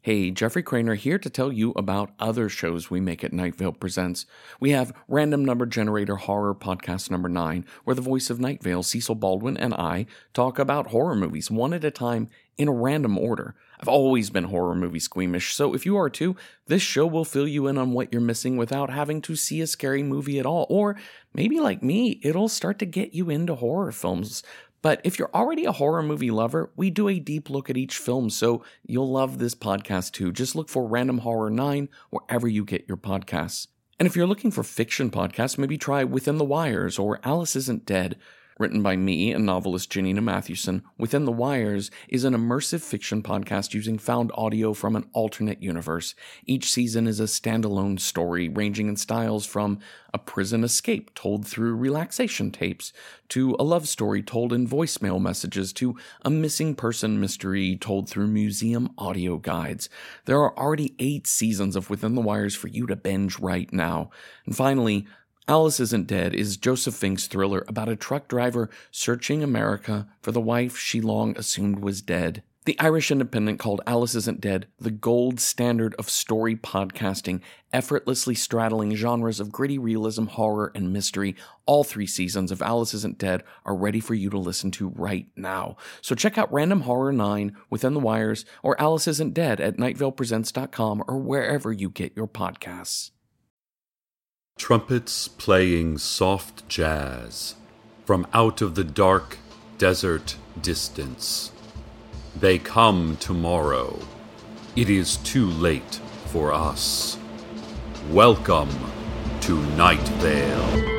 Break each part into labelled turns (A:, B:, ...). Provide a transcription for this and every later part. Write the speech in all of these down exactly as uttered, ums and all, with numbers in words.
A: Hey, Jeffrey Craner here to tell you about other shows we make at Night Vale Presents. We have Random Number Generator Horror Podcast Number nine, where the voice of Night Vale, Cecil Baldwin, and I talk about horror movies one at a time in a random order. I've always been horror movie squeamish, so if you are too, this show will fill you in on what you're missing without having to see a scary movie at all. Or maybe like me, it'll start to get you into horror films. But if you're already a horror movie lover, we do a deep look at each film, so you'll love this podcast too. Just look for Random Horror nine wherever you get your podcasts. And if you're looking for fiction podcasts, maybe try Within the Wires or Alice Isn't Dead. Written by me and novelist Janina Mathewson, Within the Wires is an immersive fiction podcast using found audio from an alternate universe. Each season is a standalone story ranging in styles from a prison escape told through relaxation tapes, to a love story told in voicemail messages, to a missing person mystery told through museum audio guides. There are already eight seasons of Within the Wires for you to binge right now. And finally, Alice Isn't Dead is Joseph Fink's thriller about a truck driver searching America for the wife she long assumed was dead. The Irish Independent called Alice Isn't Dead the gold standard of story podcasting, effortlessly straddling genres of gritty realism, horror, and mystery. All three seasons of Alice Isn't Dead are ready for you to listen to right now. So check out Random Horror nine, Within the Wires, or Alice Isn't Dead at night vale presents dot com or wherever you get your podcasts.
B: Trumpets playing soft jazz from out of the dark desert distance. They come tomorrow. It is too late for us. Welcome to Night Vale.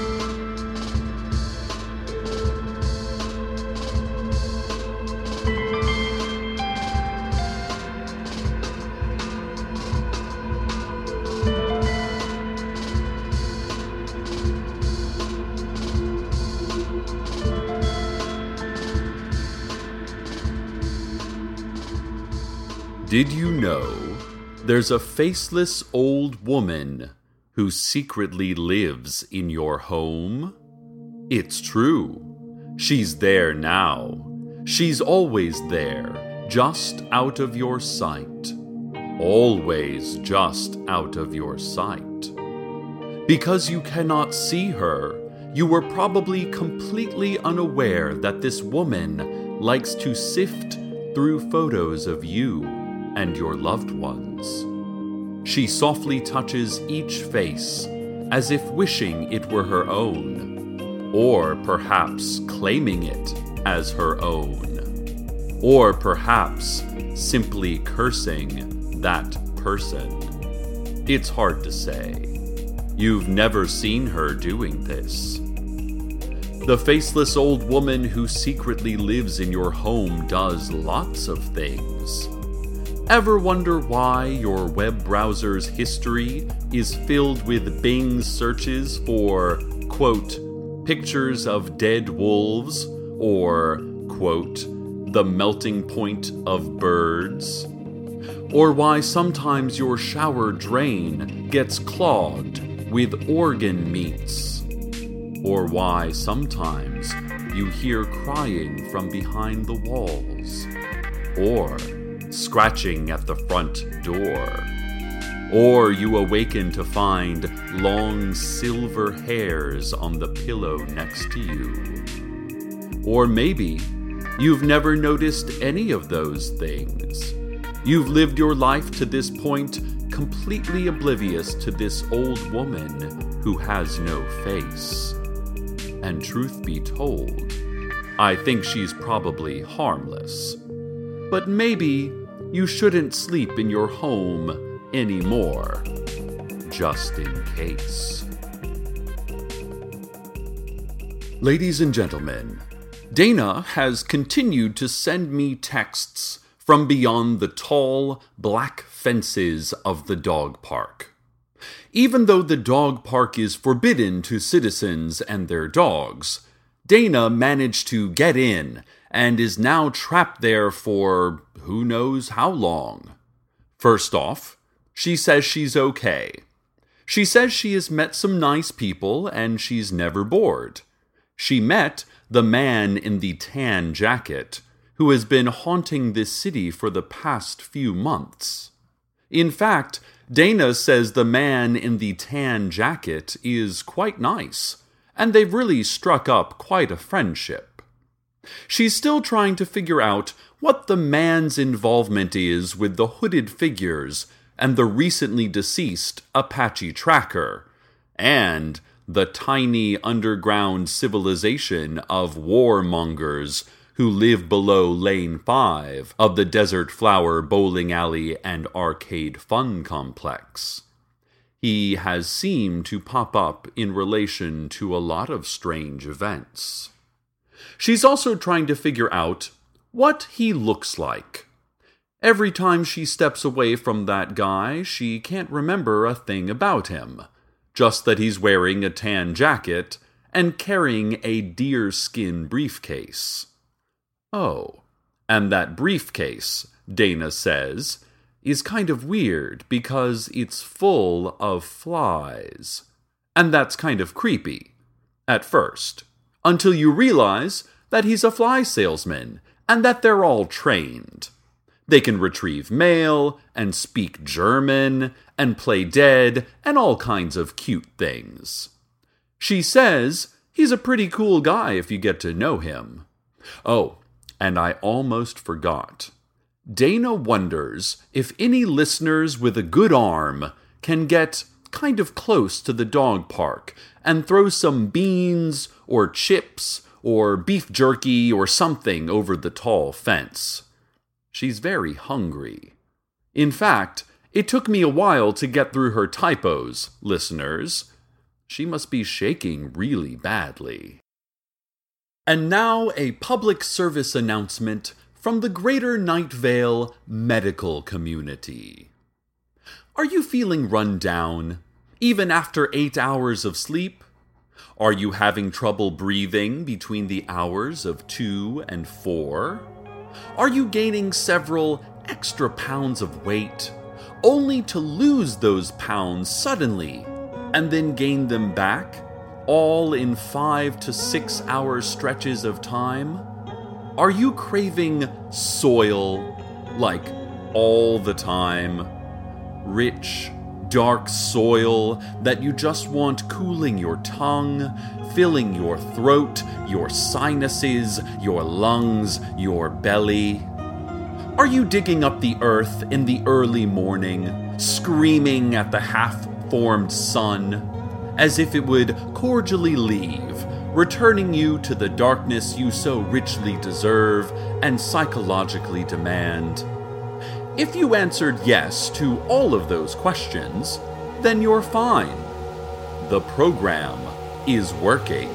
B: Did you know there's a faceless old woman who secretly lives in your home? It's true. She's there now. She's always there, just out of your sight. Always just out of your sight. Because you cannot see her, you were probably completely unaware that this woman likes to sift through photos of you and your loved ones. She softly touches each face as if wishing it were her own, or perhaps claiming it as her own, or perhaps simply cursing that person. It's hard to say. You've never seen her doing this. The faceless old woman who secretly lives in your home does lots of things. Ever wonder why your web browser's history is filled with Bing searches for, quote, pictures of dead wolves, or, quote, the melting point of birds? Or why sometimes your shower drain gets clogged with organ meats? Or why sometimes you hear crying from behind the walls? Or scratching at the front door. Or you awaken to find long silver hairs on the pillow next to you. Or maybe you've never noticed any of those things. You've lived your life to this point completely oblivious to this old woman who has no face. And truth be told, I think she's probably harmless. But maybe you shouldn't sleep in your home anymore, just in case. Ladies and gentlemen, Dana has continued to send me texts from beyond the tall, black fences of the dog park. Even though the dog park is forbidden to citizens and their dogs, Dana managed to get in and is now trapped there for who knows how long. First off, she says she's okay. She says she has met some nice people and she's never bored. She met the man in the tan jacket, who has been haunting this city for the past few months. In fact, Dana says the man in the tan jacket is quite nice, and they've really struck up quite a friendship. She's still trying to figure out what the man's involvement is with the hooded figures and the recently deceased Apache tracker, and the tiny underground civilization of warmongers who live below Lane five of the Desert Flower Bowling Alley and Arcade Fun Complex. He has seemed to pop up in relation to a lot of strange events. She's also trying to figure out what he looks like. Every time she steps away from that guy, she can't remember a thing about him, just that he's wearing a tan jacket and carrying a deerskin briefcase. Oh, and that briefcase, Dana says, is kind of weird because it's full of flies. And that's kind of creepy, at first, until you realize that he's a fly salesman and that they're all trained. They can retrieve mail and speak German and play dead and all kinds of cute things. She says he's a pretty cool guy if you get to know him. Oh, and I almost forgot. Dana wonders if any listeners with a good arm can get kind of close to the dog park and throw some beans or chips or beef jerky or something over the tall fence. She's very hungry. In fact, it took me a while to get through her typos, listeners. She must be shaking really badly. And now a public service announcement from the Greater Night Vale medical community. Are you feeling run down, even after eight hours of sleep? Are you having trouble breathing between the hours of two and four? Are you gaining several extra pounds of weight, only to lose those pounds suddenly, and then gain them back, all in five to six hour stretches of time? Are you craving soil, like all the time? Rich, dark soil that you just want cooling your tongue, filling your throat, your sinuses, your lungs, your belly? Are you digging up the earth in the early morning, screaming at the half-formed sun, as if it would cordially leave, returning you to the darkness you so richly deserve and psychologically demand? If you answered yes to all of those questions, then you're fine. The program is working.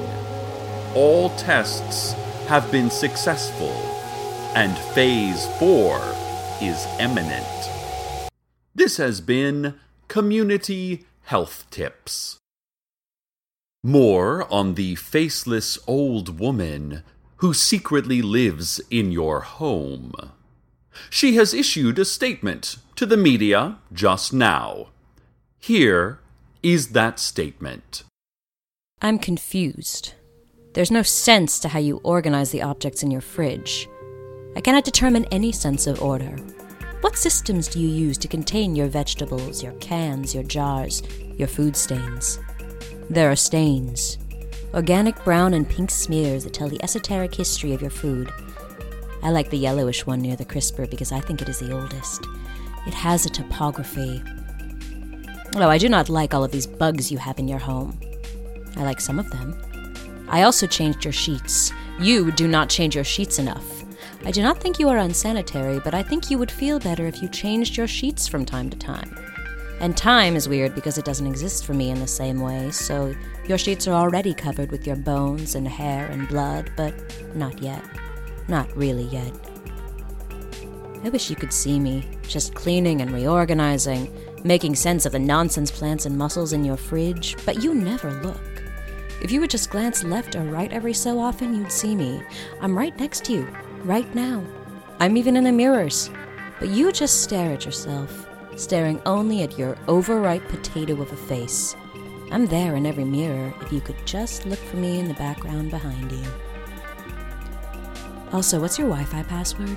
B: All tests have been successful, and Phase four is imminent. This has been Community Health Tips. More on the faceless old woman who secretly lives in your home. She has issued a statement to the media just now. Here is that statement.
C: I'm confused. There's no sense to how you organize the objects in your fridge. I cannot determine any sense of order. What systems do you use to contain your vegetables, your cans, your jars, your food stains? There are stains. Organic brown and pink smears that tell the esoteric history of your food. I like the yellowish one near the crisper because I think it is the oldest. It has a topography. Oh, I do not like all of these bugs you have in your home. I like some of them. I also changed your sheets. You do not change your sheets enough. I do not think you are unsanitary, but I think you would feel better if you changed your sheets from time to time. And time is weird because it doesn't exist for me in the same way, so your sheets are already covered with your bones and hair and blood, but not yet. Not really yet. I wish you could see me, just cleaning and reorganizing, making sense of the nonsense plants and mussels in your fridge, but you never look. If you would just glance left or right every so often, you'd see me. I'm right next to you, right now. I'm even in the mirrors. But you just stare at yourself, staring only at your overripe potato of a face. I'm there in every mirror if you could just look for me in the background behind you. Also, what's your Wi-Fi password?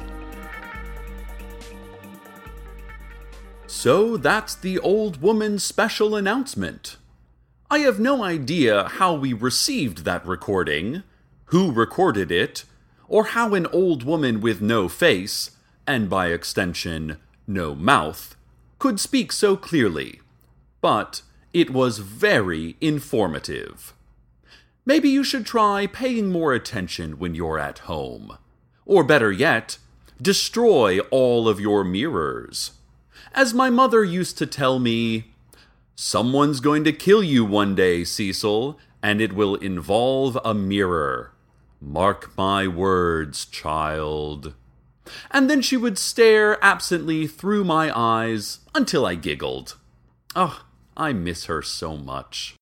B: So that's the old woman's special announcement. I have no idea how we received that recording, who recorded it, or how an old woman with no face, and by extension, no mouth, could speak so clearly. But it was very informative. Maybe you should try paying more attention when you're at home. Or better yet, destroy all of your mirrors. As my mother used to tell me, someone's going to kill you one day, Cecil, and it will involve a mirror. Mark my words, child. And then she would stare absently through my eyes until I giggled. Oh, I miss her so much.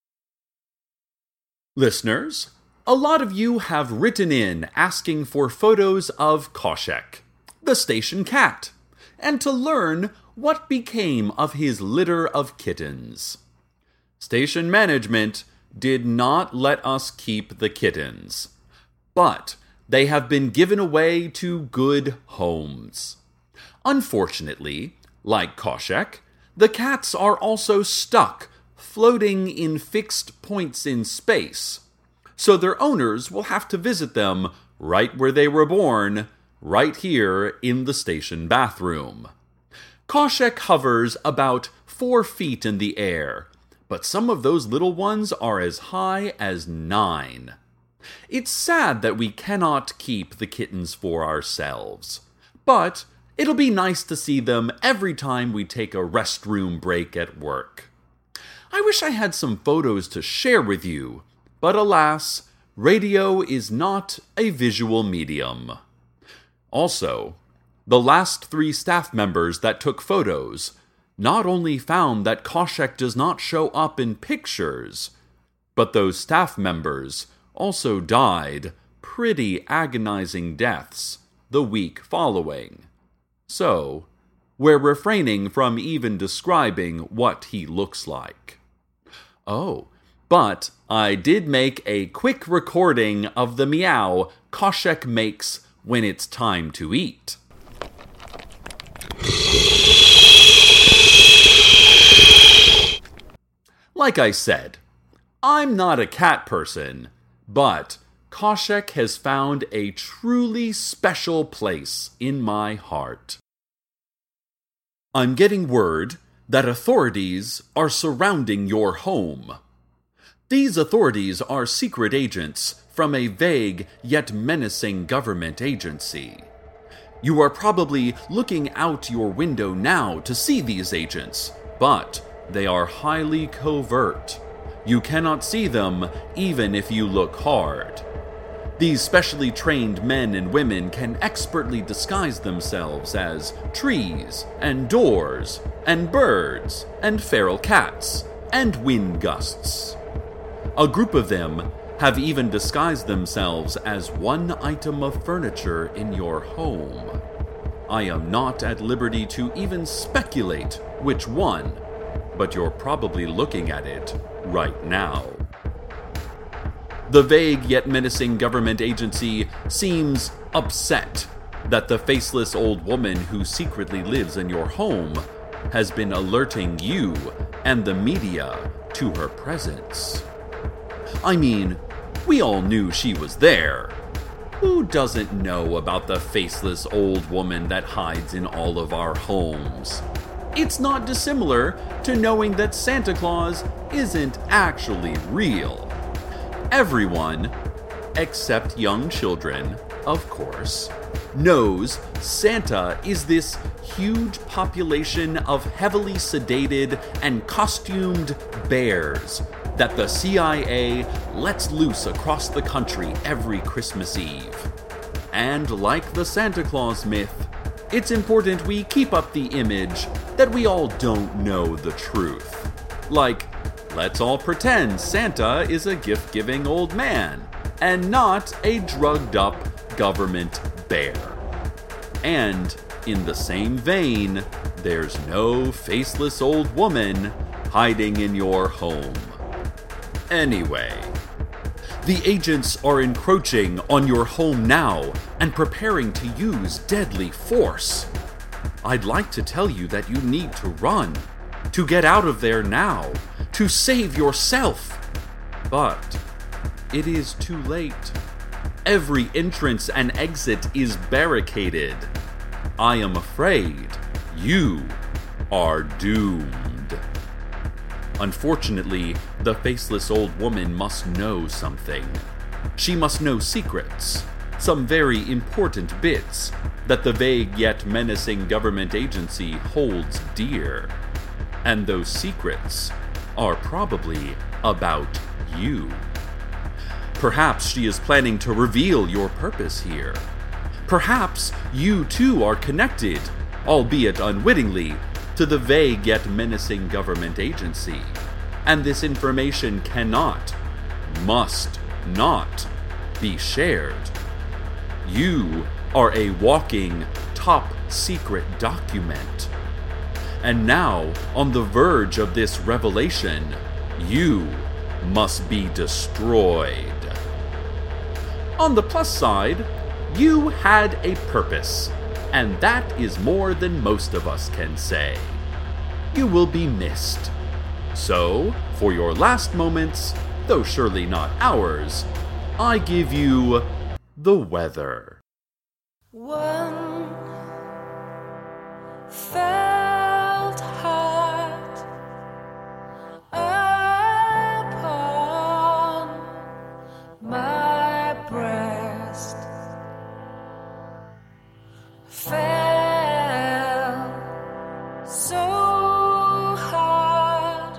B: Listeners, a lot of you have written in asking for photos of Koshek, the station cat, and to learn what became of his litter of kittens. Station management did not let us keep the kittens, but they have been given away to good homes. Unfortunately, like Koshek, the cats are also stuck, floating in fixed points in space, so their owners will have to visit them right where they were born, right here in the station bathroom. Koshek hovers about four feet in the air, but some of those little ones are as high as nine. It's sad that we cannot keep the kittens for ourselves, but it'll be nice to see them every time we take a restroom break at work. I wish I had some photos to share with you, but alas, radio is not a visual medium. Also, the last three staff members that took photos not only found that Koshek does not show up in pictures, but those staff members also died pretty agonizing deaths the week following. So, we're refraining from even describing what he looks like. Oh, but I did make a quick recording of the meow Koshek makes when it's time to eat. Like I said, I'm not a cat person, but Koshek has found a truly special place in my heart. I'm getting word that authorities are surrounding your home. These authorities are secret agents from a vague yet menacing government agency. You are probably looking out your window now to see these agents, but they are highly covert. You cannot see them even if you look hard. These specially trained men and women can expertly disguise themselves as trees and doors and birds and feral cats and wind gusts. A group of them have even disguised themselves as one item of furniture in your home. I am not at liberty to even speculate which one, but you're probably looking at it right now. The vague yet menacing government agency seems upset that the faceless old woman who secretly lives in your home has been alerting you and the media to her presence. I mean, we all knew she was there. Who doesn't know about the faceless old woman that hides in all of our homes? It's not dissimilar to knowing that Santa Claus isn't actually real. Everyone, except young children, of course, knows Santa is this huge population of heavily sedated and costumed bears that the C I A lets loose across the country every Christmas Eve. And like the Santa Claus myth, it's important we keep up the image that we all don't know the truth. Like, let's all pretend Santa is a gift-giving old man, and not a drugged-up government bear. And, in the same vein, there's no faceless old woman hiding in your home. Anyway, The agents are encroaching on your home now and preparing to use deadly force. I'd like to tell you that you need to run, to get out of there now, to save yourself. But it is too late. Every entrance and exit is barricaded. I am afraid you are doomed. Unfortunately, the faceless old woman must know something. She must know secrets, some very important bits that the vague yet menacing government agency holds dear. And those secrets are probably about you. Perhaps she is planning to reveal your purpose here. Perhaps you too are connected, albeit unwittingly, to the vague yet menacing government agency, and this information cannot, must not be shared. You are a walking, top-secret document. And now, on the verge of this revelation, you must be destroyed. On the plus side, you had a purpose, and that is more than most of us can say. You will be missed. So, for your last moments, though surely not ours, I give you the weather.
D: One felt heart upon my breast fell so hard,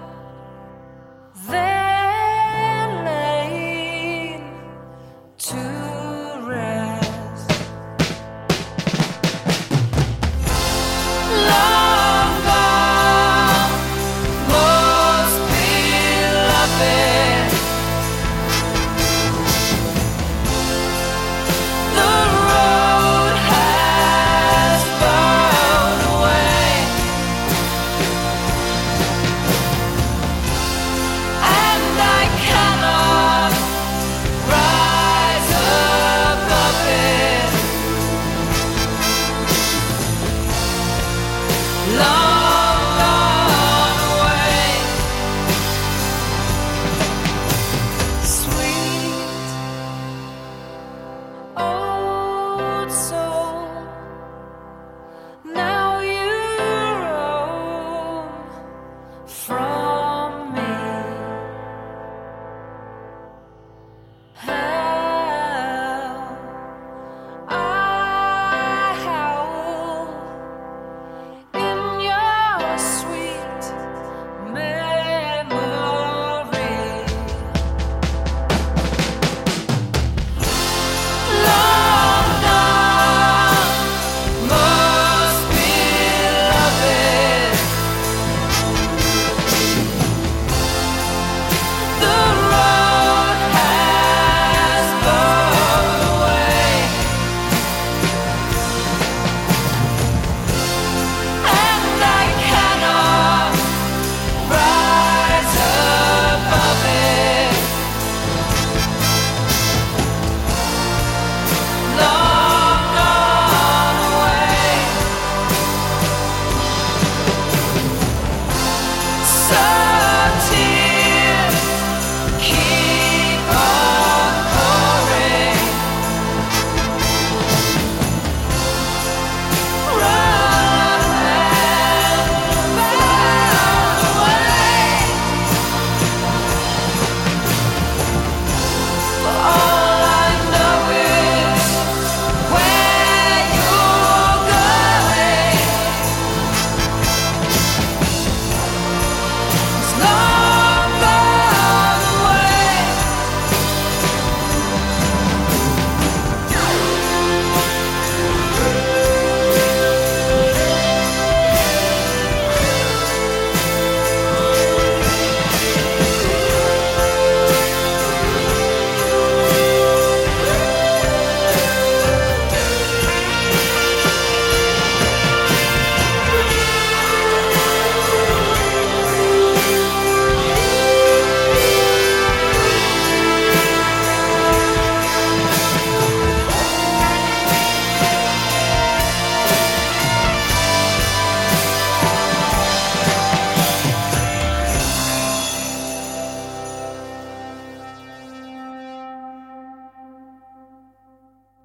D: then laid to rest. Long gone, most beloved, the road has burned away, and I cannot rise above it. Long gone away, sweet old soul, now you roam from me. How I howl in your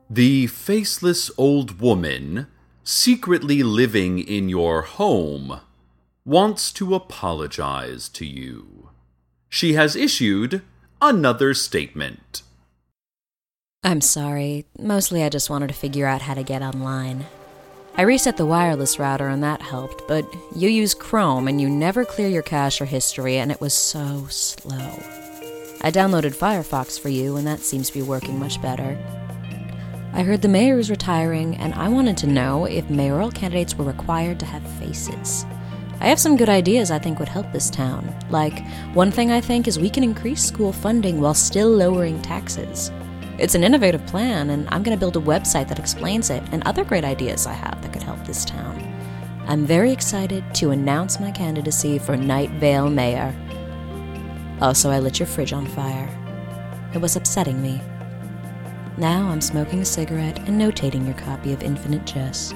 B: The faceless old woman, secretly living in your home, wants to apologize to you. She has issued another statement.
C: I'm sorry. Mostly I just wanted to figure out how to get online. I reset the wireless router and that helped, but you use Chrome and you never clear your cache or history, and it was so slow. I downloaded Firefox for you, and that seems to be working much better. I heard the mayor is retiring, and I wanted to know if mayoral candidates were required to have faces. I have some good ideas I think would help this town. Like, one thing I think is we can increase school funding while still lowering taxes. It's an innovative plan, and I'm going to build a website that explains it, and other great ideas I have that could help this town. I'm very excited to announce my candidacy for Night Vale Mayor. Also, I lit your fridge on fire. It was upsetting me. Now I'm smoking a cigarette and notating your copy of Infinite Jest.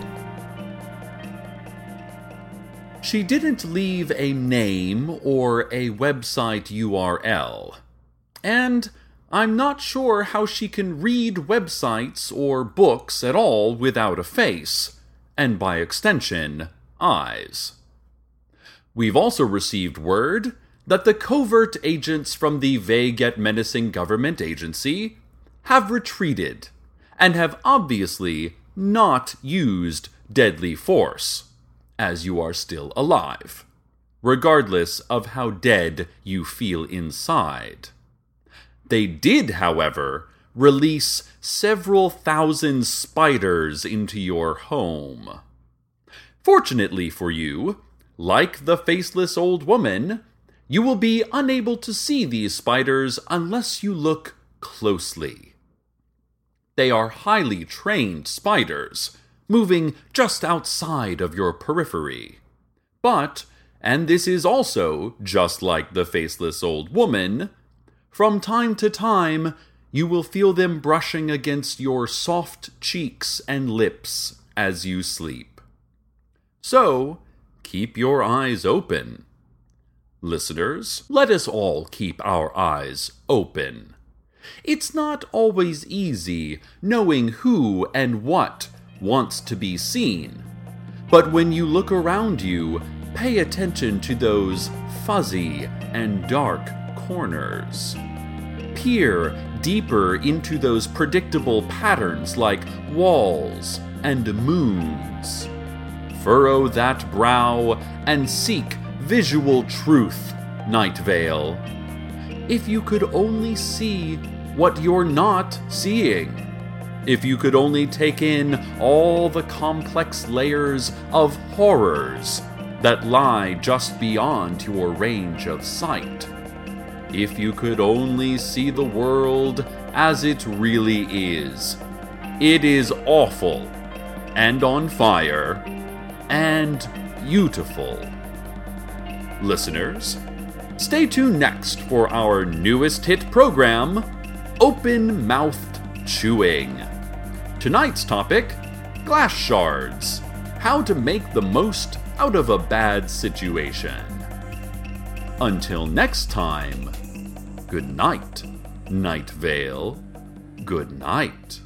B: She didn't leave a name or a website U R L. And I'm not sure how she can read websites or books at all without a face, and by extension, eyes. We've also received word that the covert agents from the vague yet menacing government agency have retreated and have obviously not used deadly force, as you are still alive, regardless of how dead you feel inside. They did, however, release several thousand spiders into your home. Fortunately for you, like the faceless old woman, you will be unable to see these spiders unless you look closely. They are highly trained spiders, moving just outside of your periphery. But, and this is also just like the faceless old woman, from time to time you will feel them brushing against your soft cheeks and lips as you sleep. So, keep your eyes open. Listeners, let us all keep our eyes open. It's not always easy knowing who and what wants to be seen. But when you look around you, pay attention to those fuzzy and dark corners. Peer deeper into those predictable patterns like walls and moons. Furrow that brow and seek visual truth, Night Vale. If you could only see what you're not seeing. If you could only take in all the complex layers of horrors that lie just beyond your range of sight. If you could only see the world as it really is. It is awful, and on fire, and beautiful. Listeners, stay tuned next for our newest hit program, Open-Mouthed Chewing. Tonight's topic, glass shards. How to make the most out of a bad situation. Until next time, good night, Night Vale. Good night.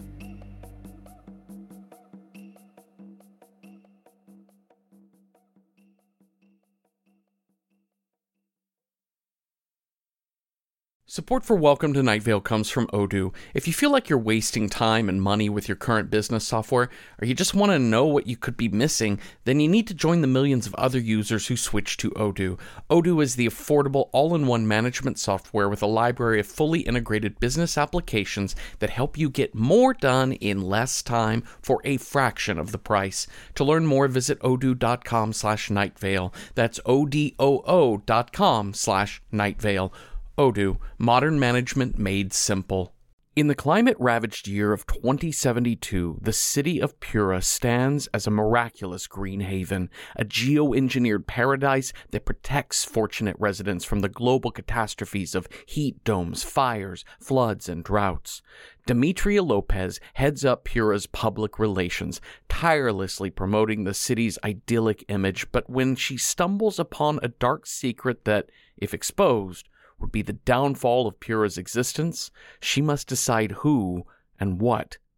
A: Support for Welcome to Night Vale comes from Odoo. If you feel like you're wasting time and money with your current business software, or you just want to know what you could be missing, then you need to join the millions of other users who switch to Odoo. Odoo is the affordable all-in-one management software with a library of fully integrated business applications that help you get more done in less time for a fraction of the price. To learn more, visit odoo.com slash nightvale. That's O-D-O-O dot com slash nightvale. Odoo, modern management made simple. In the climate-ravaged year of twenty seventy-two, the city of Pura stands as a miraculous green haven, a geo-engineered paradise that protects fortunate residents from the global catastrophes of heat domes, fires, floods, and droughts. Demetria Lopez heads up Pura's public relations, tirelessly promoting the city's idyllic image, but when she stumbles upon a dark secret that, if exposed, would be the downfall of Pura's existence, she must decide who and what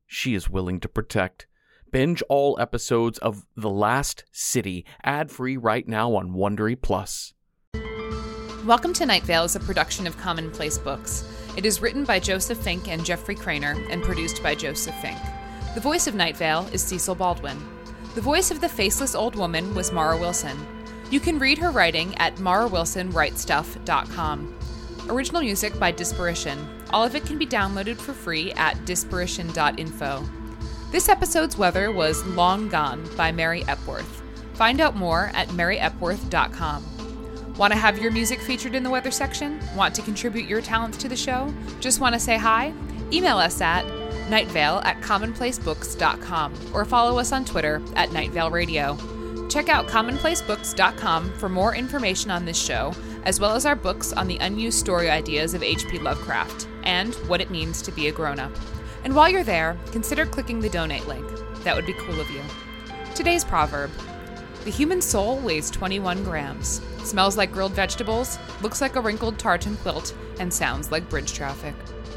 A: she is willing to protect. Binge all episodes of The Last City, ad-free right now on Wondery Plus.
E: Welcome to Night Vale is a production of Commonplace Books. It is written by Joseph Fink and Jeffrey Craner and produced by Joseph Fink. The voice of Night Vale is Cecil Baldwin. The voice of the faceless old woman was Mara Wilson. You can read her writing at mara wilson write stuff dot com. Original music by Disparition. All of it can be downloaded for free at disparition dot info. This episode's weather was Long Gone by Mary Epworth. Find out more at mary epworth dot com. Want to have your music featured in the weather section? Want to contribute your talents to the show? Just want to say hi? Email us at nightvale at commonplace books dot com or follow us on Twitter at nightvale radio. Check out commonplace books dot com for more information on this show, as well as our books on the unused story ideas of H P Lovecraft and what it means to be a grown-up. And while you're there, consider clicking the donate link. That would be cool of you. Today's proverb: the human soul weighs twenty-one grams, smells like grilled vegetables, looks like a wrinkled tartan quilt, and sounds like bridge traffic.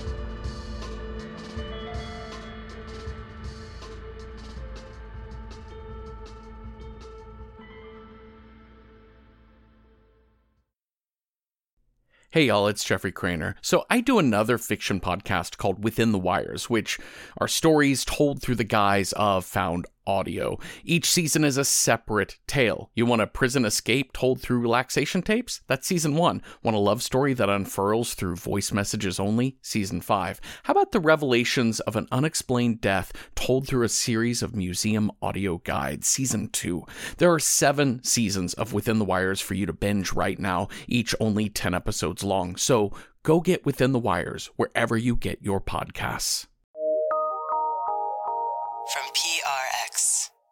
A: Hey y'all, it's Jeffrey Craner. So I do another fiction podcast called Within the Wires, which are stories told through the guise of found audio. Each season is a separate tale. You want a prison escape told through relaxation tapes? That's season one. Want a love story that unfurls through voice messages only? Season five. How about the revelations of an unexplained death told through a series of museum audio guides? Season two. There are seven seasons of Within the Wires for you to binge right now, each only ten episodes long. So go get Within the Wires wherever you get your podcasts.
F: From P R X.